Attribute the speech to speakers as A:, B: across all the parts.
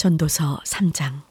A: 전도서 3장.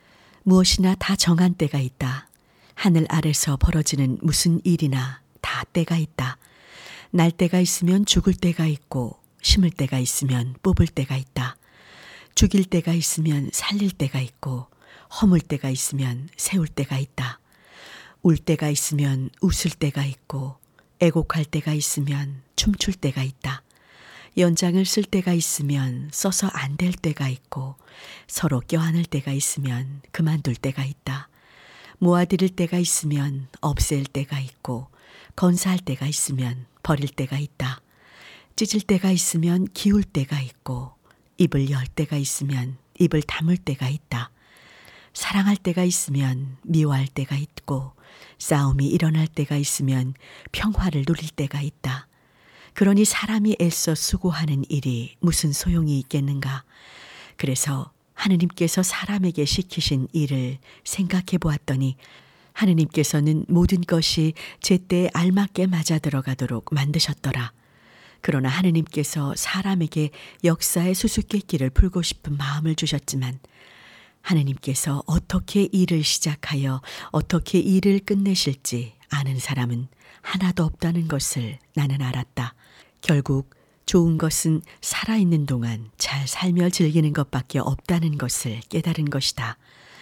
A: 무엇이나 다 정한 때가 있다. 하늘 아래서 벌어지는 무슨 일이나 다 때가 있다. 날 때가 있으면 죽을 때가 있고, 심을 때가 있으면 뽑을 때가 있다. 죽일 때가 있으면 살릴 때가 있고, 허물 때가 있으면 세울 때가 있다. 울 때가 있으면 웃을 때가 있고, 애곡할 때가 있으면 춤출 때가 있다. 연장을 쓸 때가 있으면 써서 안 될 때가 있고, 서로 껴안을 때가 있으면 그만둘 때가 있다. 모아들일 때가 있으면 없앨 때가 있고, 건사할 때가 있으면 버릴 때가 있다. 찢을 때가 있으면 기울 때가 있고, 입을 열 때가 있으면 입을 다물 때가 있다. 사랑할 때가 있으면 미워할 때가 있고, 싸움이 일어날 때가 있으면 평화를 누릴 때가 있다. 그러니 사람이 애써 수고하는 일이 무슨 소용이 있겠는가? 그래서 하느님께서 사람에게 시키신 일을 생각해 보았더니, 하느님께서는 모든 것이 제때에 알맞게 맞아 들어가도록 만드셨더라. 그러나 하느님께서 사람에게 역사의 수수께끼를 풀고 싶은 마음을 주셨지만, 하느님께서 어떻게 일을 시작하여 어떻게 일을 끝내실지 아는 사람은 하나도 없다는 것을 나는 알았다. 결국 좋은 것은 살아있는 동안 잘 살며 즐기는 것밖에 없다는 것을 깨달은 것이다.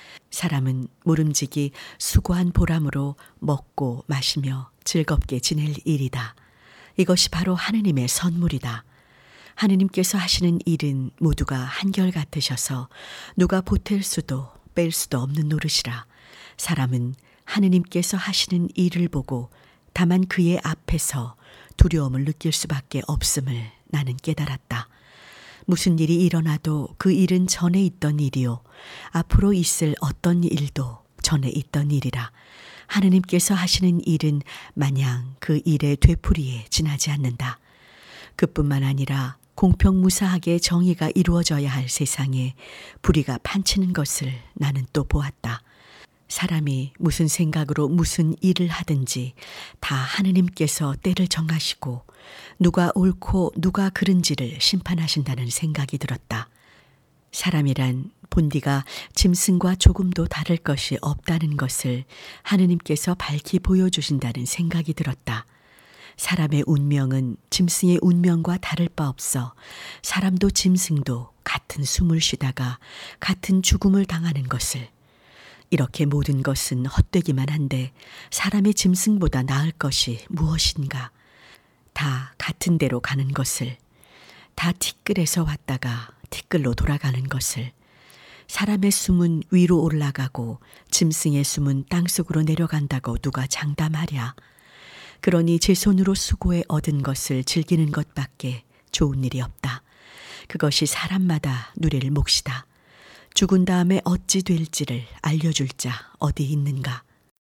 A: 사람은 모름지기 수고한 보람으로 먹고 마시며 즐겁게 지낼 일이다. 이것이 바로 하느님의 선물이다. 하느님께서 하시는 일은 모두가 한결같으셔서 누가 보탤 수도 뺄 수도 없는 노릇이라. 사람은 하느님께서 하시는 일을 보고 다만 그의 앞에서 두려움을 느낄 수밖에 없음을 나는 깨달았다. 무슨 일이 일어나도 그 일은 전에 있던 일이요, 앞으로 있을 어떤 일도 전에 있던 일이라. 하느님께서 하시는 일은 마냥 그 일의 되풀이에 지나지 않는다. 그뿐만 아니라 공평무사하게 정의가 이루어져야 할 세상에 불의가 판치는 것을 나는 또 보았다. 사람이 무슨 생각으로 무슨 일을 하든지 다 하느님께서 때를 정하시고 누가 옳고 누가 그른지를 심판하신다는 생각이 들었다. 사람이란 본디가 짐승과 조금도 다를 것이 없다는 것을 하느님께서 밝히 보여주신다는 생각이 들었다. 사람의 운명은 짐승의 운명과 다를 바 없어 사람도 짐승도 같은 숨을 쉬다가 같은 죽음을 당하는 것을, 이렇게 모든 것은 헛되기만 한데 사람의 짐승보다 나을 것이 무엇인가? 다 같은 데로 가는 것을, 다 티끌에서 왔다가 티끌로 돌아가는 것을, 사람의 숨은 위로 올라가고 짐승의 숨은 땅속으로 내려간다고 누가 장담하랴. 그러니 제 손으로 수고해 얻은 것을 즐기는 것밖에 좋은 일이 없다. 그것이 사람마다 누릴 몫이다. 죽은 다음에 어찌 될지를 알려줄 자 어디 있는가?